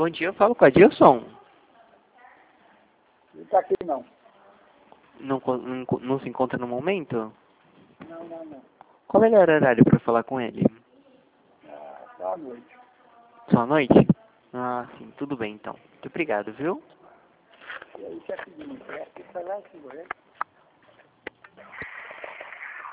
Bom dia, eu falo com a Adilson. Não tá aqui não. Não se encontra no momento? Não. Qual é o melhor horário para falar com ele? Só à noite. Só à noite? Ah, sim, tudo bem então. Muito obrigado, viu? E aí, chefe de mulher, que foi lá, senhor?